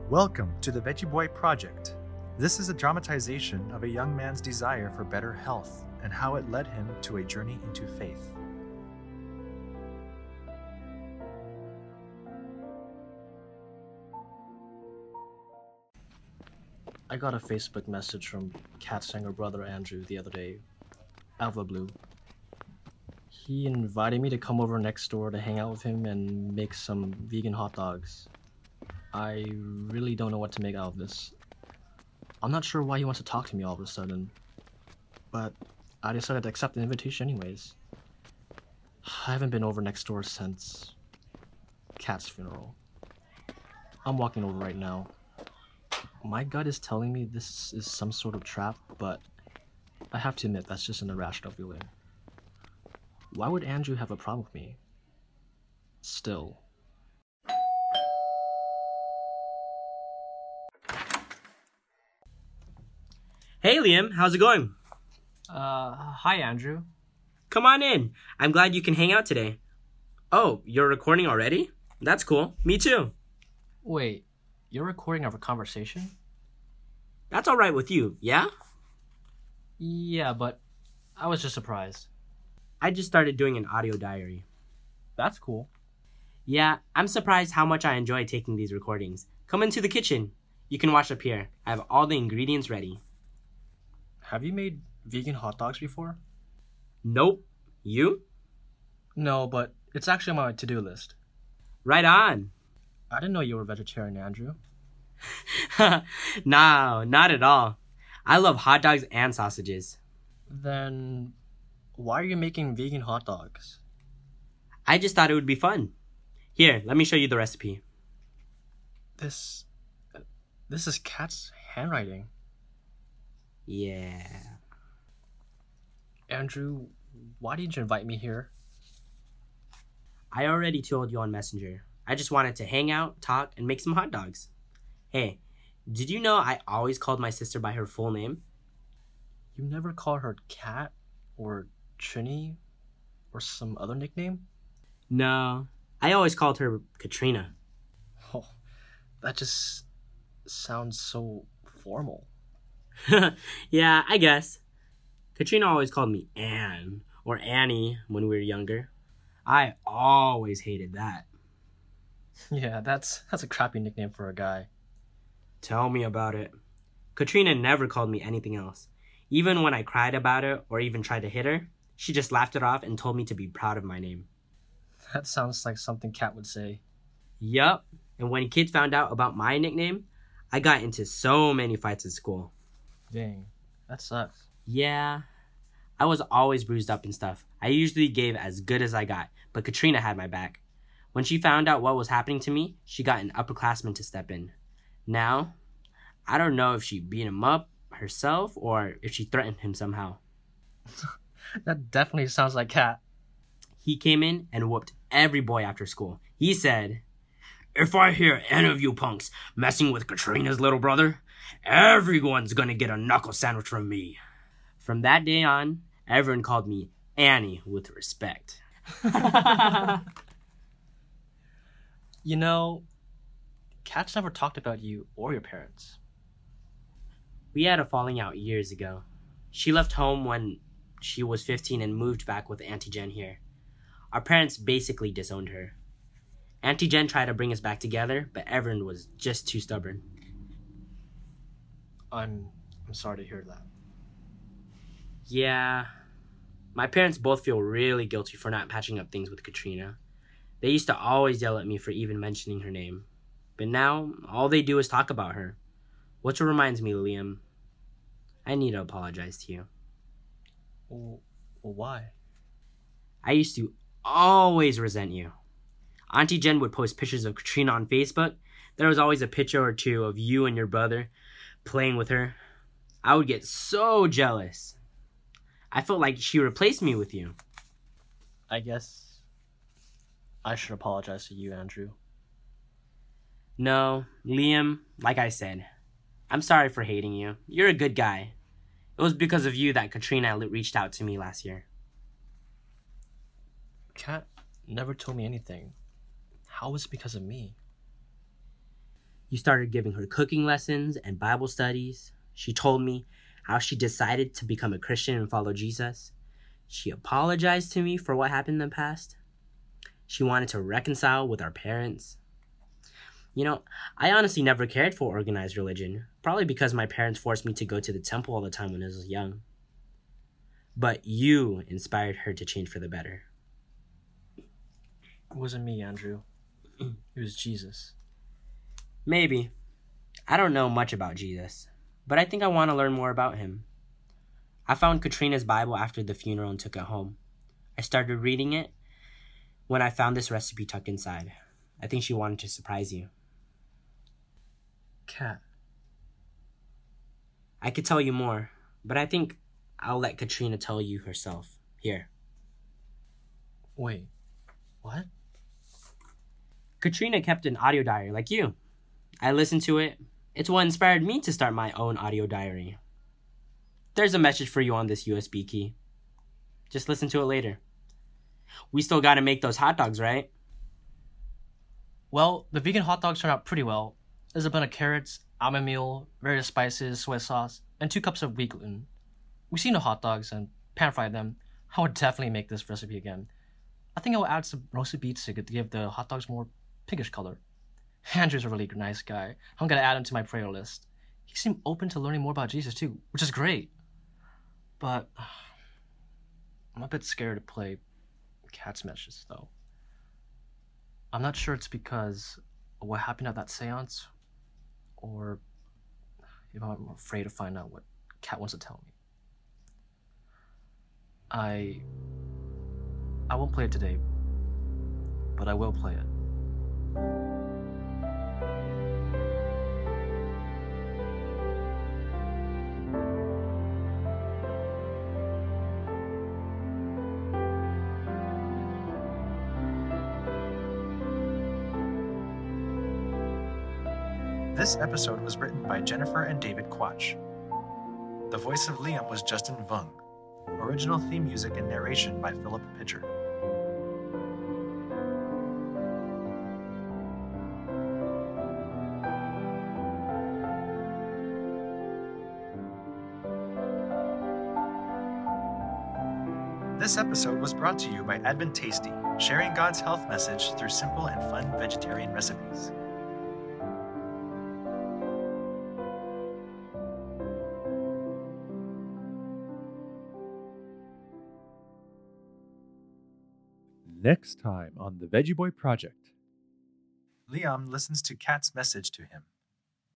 Welcome to the Veggie Boy Project. This is a dramatization of a young man's desire for better health and how it led him to a journey into faith. I got a Facebook message from Kat's younger brother Andrew the other day, out of the blue. He invited me to come over next door to hang out with him and make some vegan hot dogs. I really don't know what to make out of this. I'm not sure why he wants to talk to me all of a sudden, but I decided to accept the invitation anyways. I haven't been over next door since Kat's funeral. I'm walking over right now. My gut is telling me this is some sort of trap, but I have to admit that's just an irrational feeling. Why would Andrew have a problem with me? Still. Hey Liam, how's it going? Hi Andrew. Come on in. I'm glad you can hang out today. Oh, you're recording already? That's cool. Me too. Wait, you're recording our conversation? That's alright with you, yeah? Yeah, but I was just surprised. I just started doing an audio diary. That's cool. Yeah, I'm surprised how much I enjoy taking these recordings. Come into the kitchen. You can watch up here. I have all the ingredients ready. Have you made vegan hot dogs before? Nope. You? No, but it's actually on my to-do list. Right on. I didn't know you were vegetarian, Andrew. No, not at all. I love hot dogs and sausages. Then why are you making vegan hot dogs? I just thought it would be fun. Here, let me show you the recipe. This is Kat's handwriting. Yeah. Andrew, why did you invite me here? I already told you on Messenger. I just wanted to hang out, talk, and make some hot dogs. Hey, did you know I always called my sister by her full name? You never call her Kat or Trini or some other nickname? No, I always called her Katrina. Oh, that just sounds so formal. Yeah, I guess. Katrina always called me Anne or Annie when we were younger. I always hated that. Yeah, that's a crappy nickname for a guy. Tell me about it. Katrina never called me anything else. Even when I cried about it or even tried to hit her, she just laughed it off and told me to be proud of my name. That sounds like something Kat would say. Yup, and when kids found out about my nickname, I got into so many fights at school. Dang, that sucks. Yeah, I was always bruised up and stuff. I usually gave as good as I got, but Katrina had my back. When she found out what was happening to me, she got an upperclassman to step in. Now, I don't know if she beat him up herself or if she threatened him somehow. That definitely sounds like Kat. He came in and whooped every boy after school. He said, "If I hear any of you punks messing with Katrina's little brother, everyone's gonna get a knuckle sandwich from me." From that day on, everyone called me Annie with respect. You know, Kat's never talked about you or your parents. We had a falling out years ago. She left home when she was 15 and moved back with Auntie Jen here. Our parents basically disowned her. Auntie Jen tried to bring us back together, but everyone was just too stubborn. I'm sorry to hear that. Yeah, my parents both feel really guilty for not patching up things with Katrina. They used to always yell at me for even mentioning her name. But now, all they do is talk about her. Which reminds me, Liam, I need to apologize to you. Well, why? I used to always resent you. Auntie Jen would post pictures of Katrina on Facebook. There was always a picture or two of you and your brother playing with her. I would get so jealous. I felt like she replaced me with you. I guess I should apologize to you, Andrew. No, Liam, like I said, I'm sorry for hating you. You're a good guy. It was because of you that Katrina reached out to me last year. Kat never told me anything. How was it because of me? You started giving her cooking lessons and Bible studies. She told me how she decided to become a Christian and follow Jesus. She apologized to me for what happened in the past. She wanted to reconcile with our parents. I honestly never cared for organized religion, probably because my parents forced me to go to the temple all the time when I was young. But you inspired her to change for the better. It wasn't me, Andrew. It was Jesus. Maybe. I don't know much about Jesus, but I think I want to learn more about him. I found Katrina's Bible after the funeral and took it home. I started reading it when I found this recipe tucked inside. I think she wanted to surprise you. Kat. I could tell you more, but I think I'll let Katrina tell you herself. Here. Wait. What? Katrina kept an audio diary like you. I listened to it. It's what inspired me to start my own audio diary. There's a message for you on this USB key. Just listen to it later. We still gotta make those hot dogs, right? Well, the vegan hot dogs turned out pretty well. There's a blend of carrots, almond meal, various spices, soy sauce, and 2 cups of wheat gluten. We seen the hot dogs and pan-fried them. I would definitely make this recipe again. I think I will add some roasted beets to give the hot dogs more pinkish color. Andrew's a really nice guy. I'm gonna add him to my prayer list. He seemed open to learning more about Jesus too, which is great. But I'm a bit scared to play Kat's messages though. I'm not sure it's because of what happened at that seance, or if I'm afraid to find out what Kat wants to tell me. I won't play it today, but I will play it. This episode was written by Jennifer and David Quach. The voice of Liam was Justin Vung. Original theme music and narration by Philip Pitcher. This episode was brought to you by Advent Tasty, sharing God's health message through simple and fun vegetarian recipes. Next time on the Veggie Boy Project. Liam listens to Kat's message to him.